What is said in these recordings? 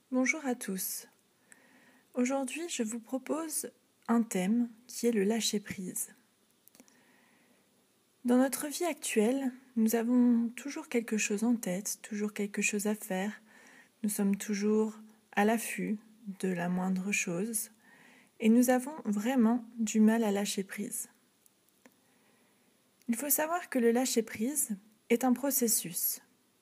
Bonjour à tous. Aujourd'hui, je vous propose un thème qui est le lâcher-prise. Dans notre vie actuelle, nous avons toujours quelque chose en tête, toujours quelque chose à faire. Nous sommes toujours à l'affût de la moindre chose et nous avons vraiment du mal à lâcher prise. Il faut savoir que le lâcher-prise est un processus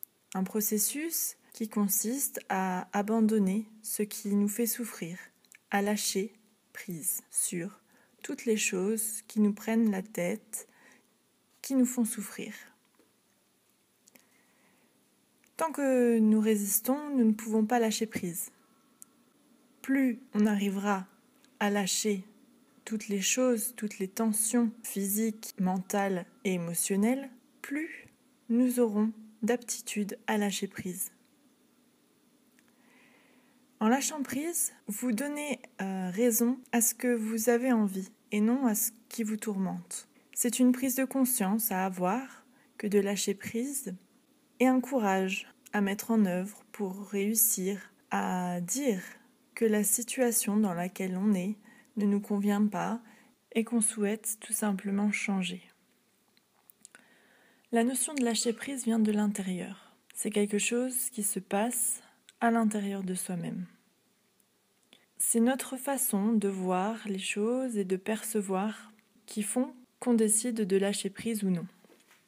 qui consiste à abandonner ce qui nous fait souffrir, à lâcher prise sur toutes les choses qui nous prennent la tête, qui nous font souffrir. Tant que nous résistons, nous ne pouvons pas lâcher prise. Plus on arrivera à lâcher toutes les choses, toutes les tensions physiques, mentales et émotionnelles, plus nous aurons d'aptitude à lâcher prise. En lâchant prise, vous donnez raison à ce que vous avez envie et non à ce qui vous tourmente. C'est une prise de conscience à avoir que de lâcher prise et un courage à mettre en œuvre pour réussir à dire que la situation dans laquelle on est ne nous convient pas et qu'on souhaite tout simplement changer. La notion de lâcher prise vient de l'intérieur. C'est quelque chose qui se passe à l'intérieur de soi-même. C'est notre façon de voir les choses et de percevoir qui font qu'on décide de lâcher prise ou non.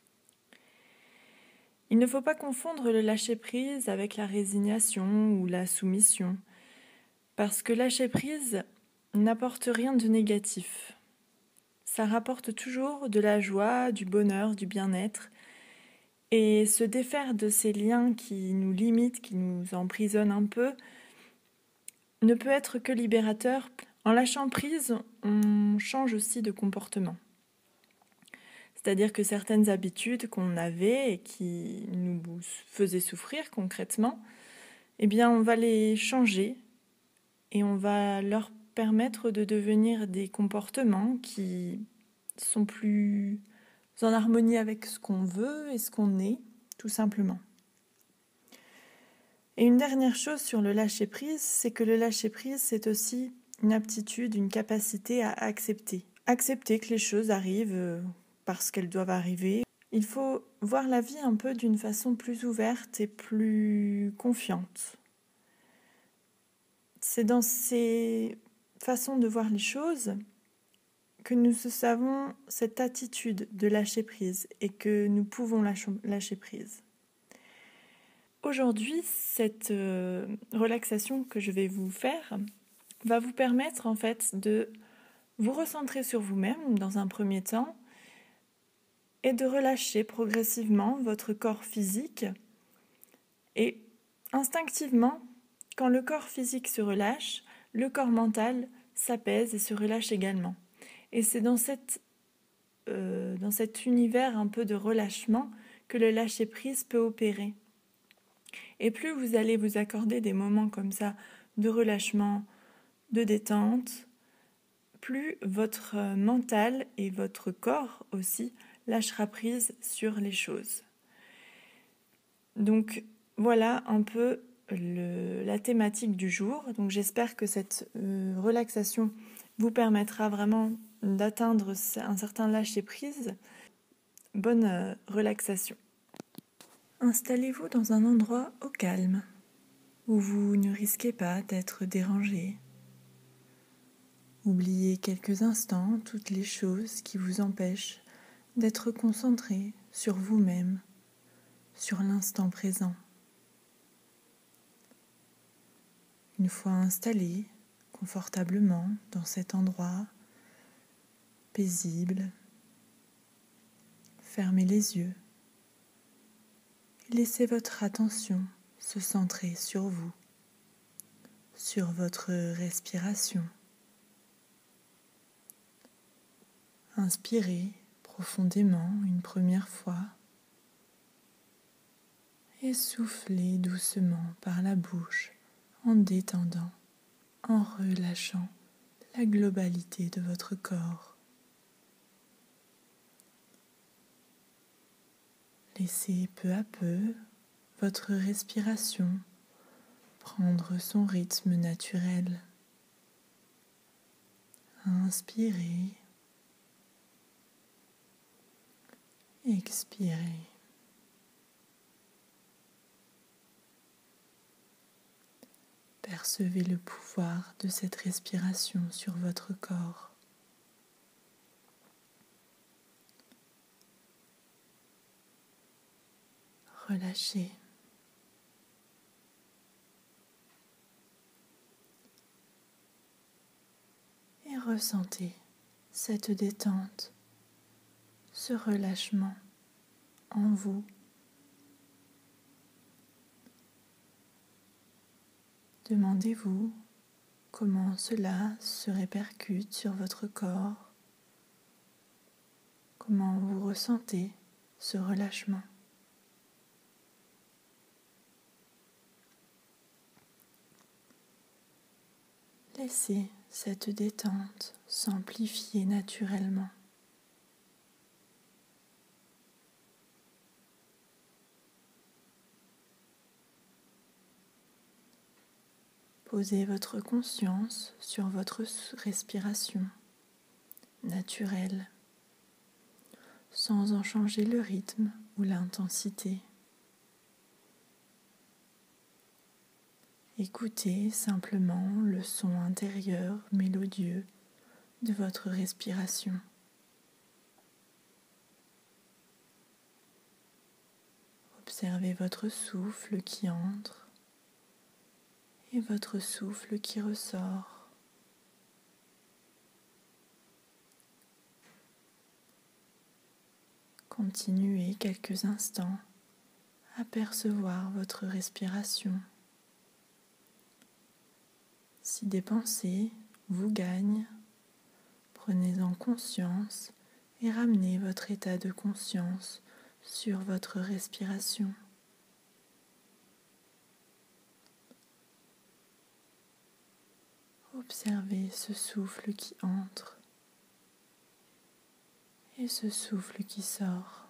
Il ne faut pas confondre le lâcher prise avec la résignation ou la soumission, parce que lâcher prise n'apporte rien de négatif. Ça rapporte toujours de la joie, du bonheur, du bien-être, et se défaire de ces liens qui nous limitent, qui nous emprisonnent un peu, ne peut être que libérateur. En lâchant prise, on change aussi de comportement. C'est-à-dire que certaines habitudes qu'on avait et qui nous faisaient souffrir concrètement, eh bien on va les changer et on va leur permettre de devenir des comportements qui sont plus en harmonie avec ce qu'on veut et ce qu'on est, tout simplement. Et une dernière chose sur le lâcher-prise, c'est que le lâcher-prise, c'est aussi une aptitude, une capacité à accepter. Accepter que les choses arrivent parce qu'elles doivent arriver. Il faut voir la vie un peu d'une façon plus ouverte et plus confiante. C'est dans ces façons de voir les choses que nous avons cette attitude de lâcher prise et que nous pouvons lâcher prise. Aujourd'hui, cette relaxation que je vais vous faire va vous permettre en fait de vous recentrer sur vous-même dans un premier temps et de relâcher progressivement votre corps physique. Et instinctivement, quand le corps physique se relâche, le corps mental s'apaise et se relâche également. Et c'est dans cet univers un peu de relâchement que le lâcher-prise peut opérer. Et plus vous allez vous accorder des moments comme ça de relâchement, de détente, plus votre mental et votre corps aussi lâchera prise sur les choses. Donc voilà un peu la thématique du jour. Donc j'espère que cette relaxation vous permettra vraiment d'atteindre un certain lâcher-prise. Bonne relaxation. Installez-vous dans un endroit au calme, où vous ne risquez pas d'être dérangé. Oubliez quelques instants toutes les choses qui vous empêchent d'être concentré sur vous-même, sur l'instant présent. Une fois installé confortablement dans cet endroit paisible, fermez les yeux et laissez votre attention se centrer sur vous, sur votre respiration. Inspirez profondément une première fois et soufflez doucement par la bouche en détendant, en relâchant la globalité de votre corps. Laissez peu à peu votre respiration prendre son rythme naturel. Inspirez, expirez. Percevez le pouvoir de cette respiration sur votre corps. Relâchez. Et ressentez cette détente, ce relâchement en vous. Demandez-vous comment cela se répercute sur votre corps, comment vous ressentez ce relâchement. Laissez cette détente s'amplifier naturellement. Posez votre conscience sur votre respiration naturelle, sans en changer le rythme ou l'intensité. Écoutez simplement le son intérieur mélodieux de votre respiration. Observez votre souffle qui entre et votre souffle qui ressort. Continuez quelques instants à percevoir votre respiration. Si des pensées vous gagnent, prenez-en conscience et ramenez votre état de conscience sur votre respiration. Observez ce souffle qui entre et ce souffle qui sort.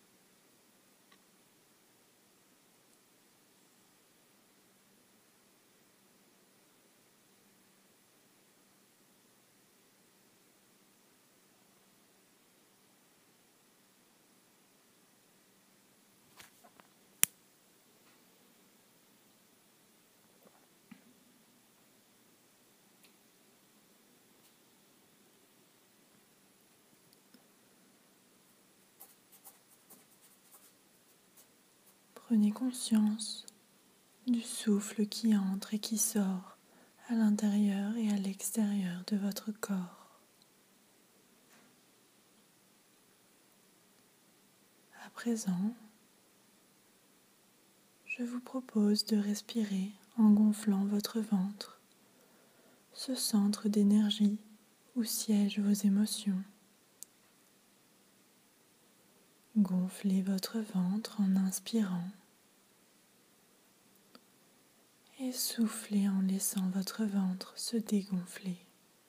Prenez conscience du souffle qui entre et qui sort à l'intérieur et à l'extérieur de votre corps. À présent, je vous propose de respirer en gonflant votre ventre, ce centre d'énergie où siègent vos émotions. Gonflez votre ventre en inspirant et soufflez en laissant votre ventre se dégonfler.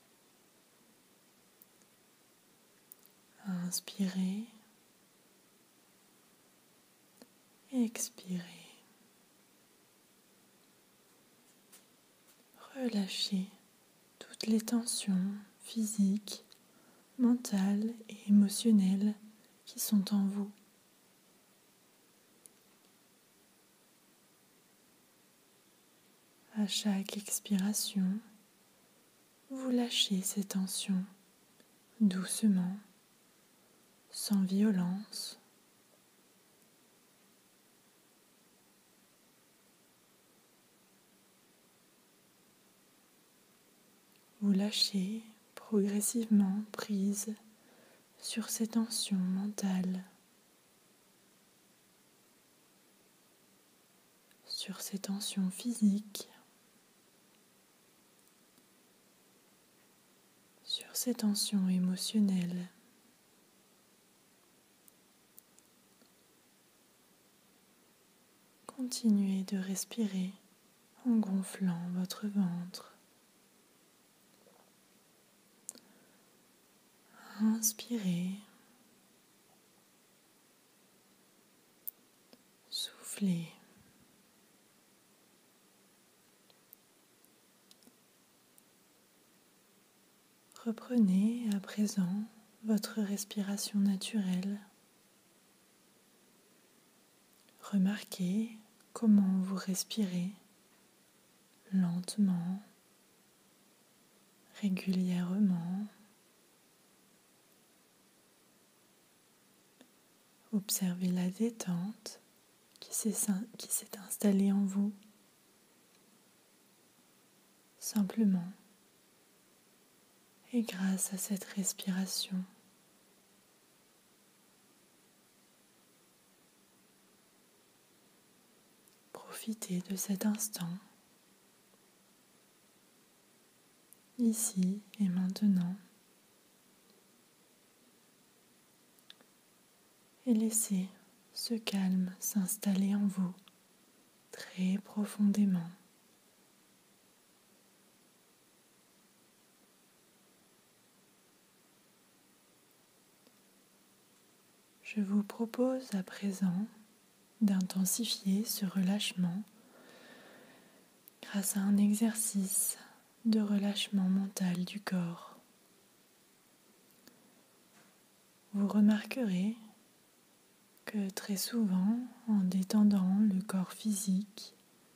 Inspirez, expirez. Relâchez toutes les tensions physiques, mentales et émotionnelles qui sont en vous. À chaque expiration, vous lâchez ces tensions doucement, sans violence. Vous lâchez progressivement prise sur ces tensions mentales, sur ces tensions physiques, sur ces tensions émotionnelles. Continuez de respirer en gonflant votre ventre. Inspirez, soufflez. Reprenez à présent votre respiration naturelle. Remarquez comment vous respirez lentement, régulièrement. Observez la détente qui s'est installée en vous. Simplement et grâce à cette respiration. Profitez de cet instant, ici et maintenant, et laissez ce calme s'installer en vous très profondément. Je vous propose à présent d'intensifier ce relâchement grâce à un exercice de relâchement mental du corps. Vous remarquerez que très souvent, en détendant le corps physique,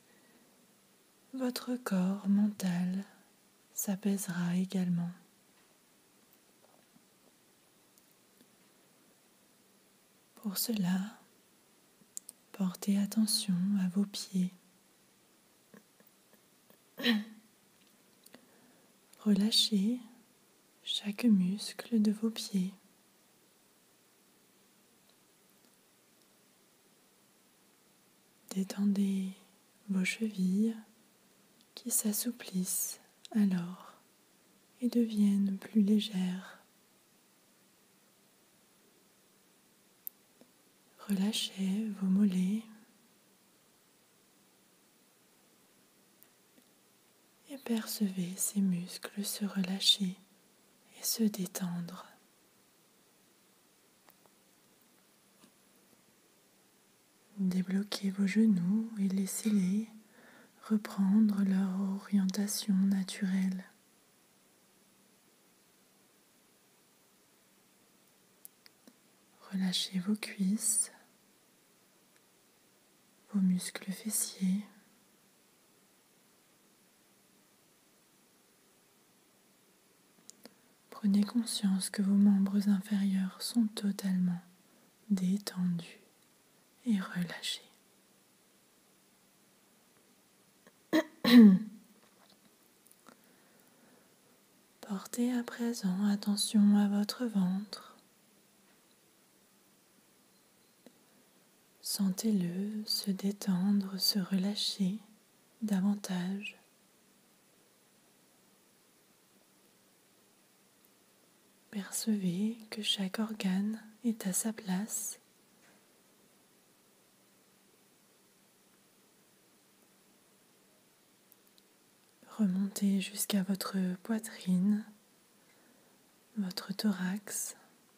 votre corps mental s'apaisera également. Pour cela, portez attention à vos pieds. Relâchez chaque muscle de vos pieds. Détendez vos chevilles qui s'assouplissent alors et deviennent plus légères. Relâchez vos mollets et percevez ces muscles se relâcher et se détendre. Débloquez vos genoux et laissez-les reprendre leur orientation naturelle. Relâchez vos cuisses, vos muscles fessiers. Prenez conscience que vos membres inférieurs sont totalement détendus et relâchés. Portez à présent attention à votre ventre. Sentez-le se détendre, se relâcher davantage. Percevez que chaque organe est à sa place. Remontez jusqu'à votre poitrine, votre thorax.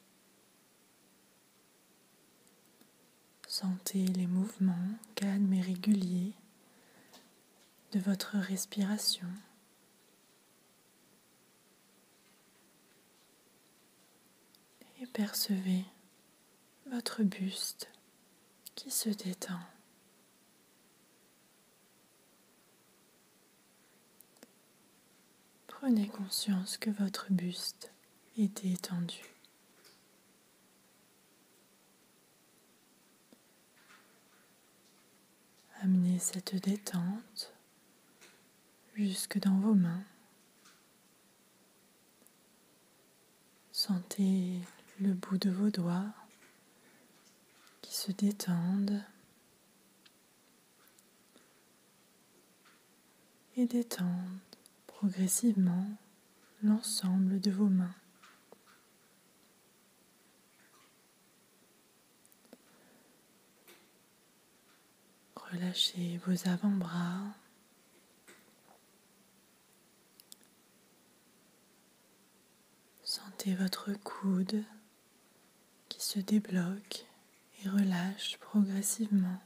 Sentez les mouvements calmes et réguliers de votre respiration. Et percevez votre buste qui se détend. Prenez conscience que votre buste est détendu. Amenez cette détente jusque dans vos mains. Sentez le bout de vos doigts qui se détendent et détendent progressivement l'ensemble de vos mains. Relâchez vos avant-bras. Sentez votre coude qui se débloque et relâche progressivement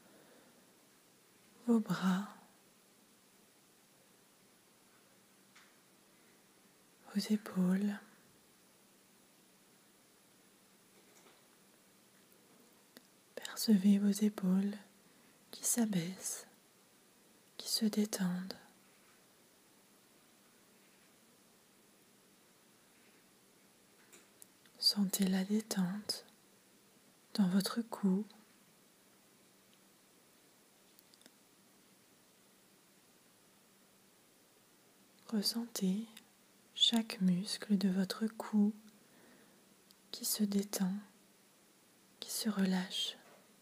vos bras, vos épaules. Percevez vos épaules qui s'abaissent, qui se détendent. Sentez la détente dans votre cou. Ressentez chaque muscle de votre cou qui se détend, qui se relâche.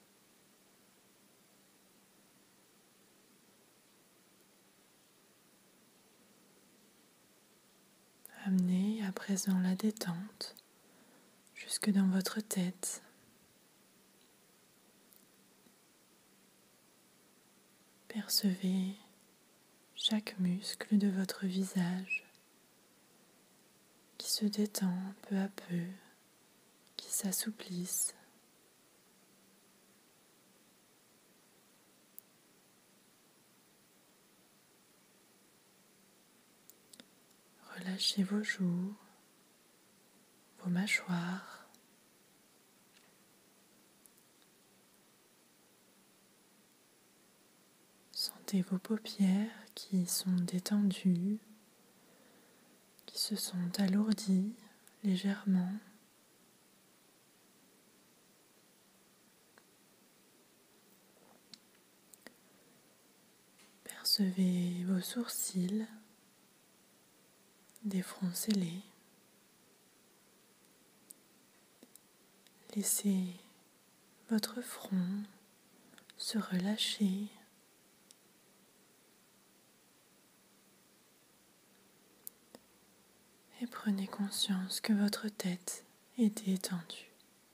Amenez à présent la détente jusque dans votre tête. Percevez chaque muscle de votre visage qui se détend peu à peu, qui s'assouplisse. Relâchez vos joues, vos mâchoires. Sentez vos paupières qui sont détendues, qui se sont alourdies légèrement. Percevez vos sourcils, défroncez-les. Laissez votre front se relâcher. Et prenez conscience que votre tête est détendue.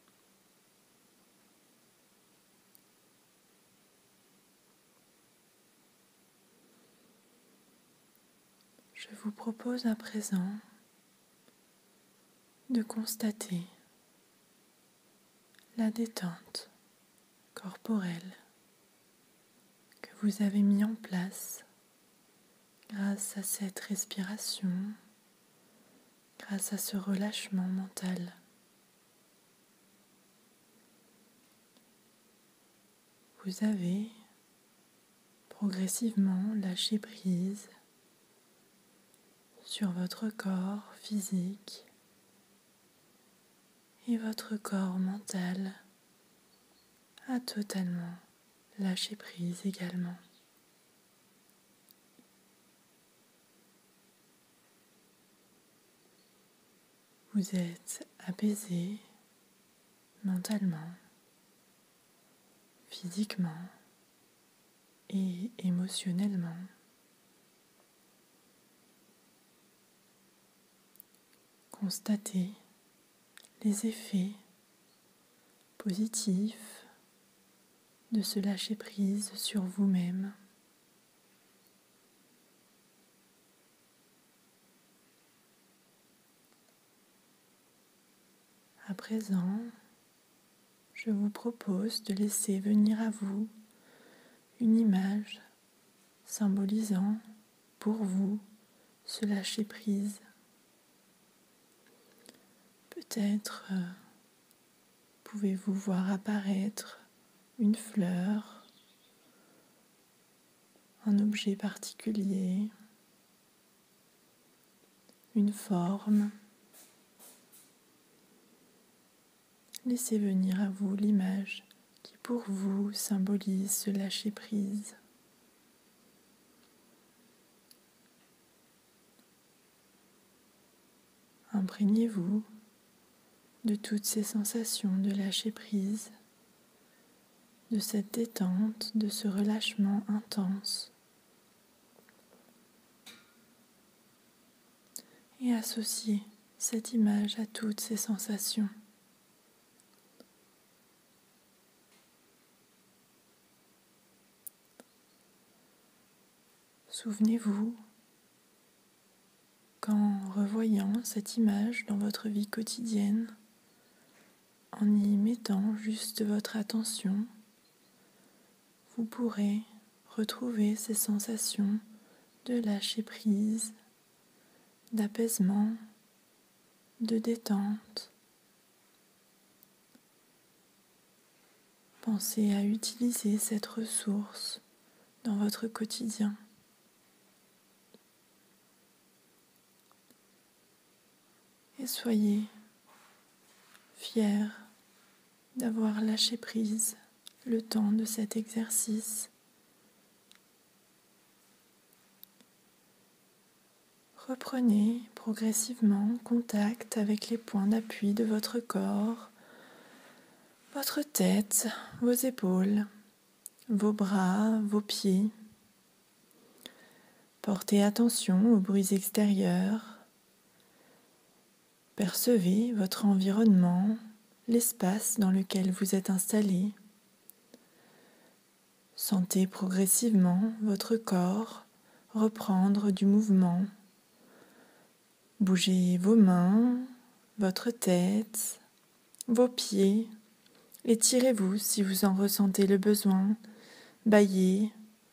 Je vous propose à présent de constater la détente corporelle que vous avez mis en place grâce à cette respiration, grâce à ce relâchement mental. Vous avez progressivement lâché prise sur votre corps physique et votre corps mental a totalement lâché prise également. Vous êtes apaisé mentalement, physiquement et émotionnellement. Constatez les effets positifs de ce lâcher-prise sur vous-même. À présent, je vous propose de laisser venir à vous une image symbolisant pour vous ce lâcher-prise. Peut-être pouvez-vous voir apparaître une fleur, un objet particulier, une forme. Laissez venir à vous l'image qui pour vous symbolise ce lâcher-prise. Imprégnez-vous de toutes ces sensations de lâcher-prise, de cette détente, de ce relâchement intense. Et associez cette image à toutes ces sensations. Souvenez-vous qu'en revoyant cette image dans votre vie quotidienne, en y mettant juste votre attention, vous pourrez retrouver ces sensations de lâcher prise, d'apaisement de détente. Pensez à utiliser cette ressource dans votre quotidien. Et soyez fiers d'avoir lâché prise le temps de cet exercice. Reprenez progressivement contact avec les points d'appui de votre corps, votre tête, vos épaules, vos bras, vos pieds. Portez attention aux bruits extérieurs. Percevez votre environnement, l'espace dans lequel vous êtes installé. Sentez progressivement votre corps reprendre du mouvement. Bougez vos mains, votre tête, vos pieds. Étirez-vous si vous en ressentez le besoin. Bâillez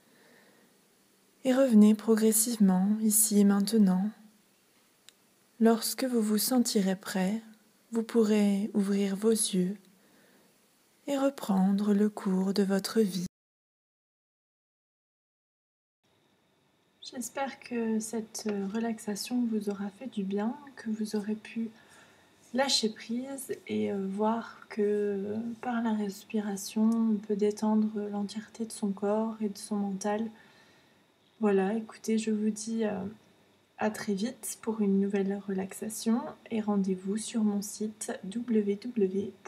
et revenez progressivement ici et maintenant. Lorsque vous vous sentirez prêt, vous pourrez ouvrir vos yeux et reprendre le cours de votre vie. J'espère que cette relaxation vous aura fait du bien, que vous aurez pu lâcher prise et voir que par la respiration, on peut détendre l'entièreté de son corps et de son mental. Voilà, écoutez, je vous dis à très vite pour une nouvelle relaxation et rendez-vous sur mon site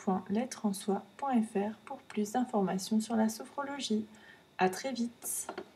www.l'être-en-soi.fr pour plus d'informations sur la sophrologie. À très vite.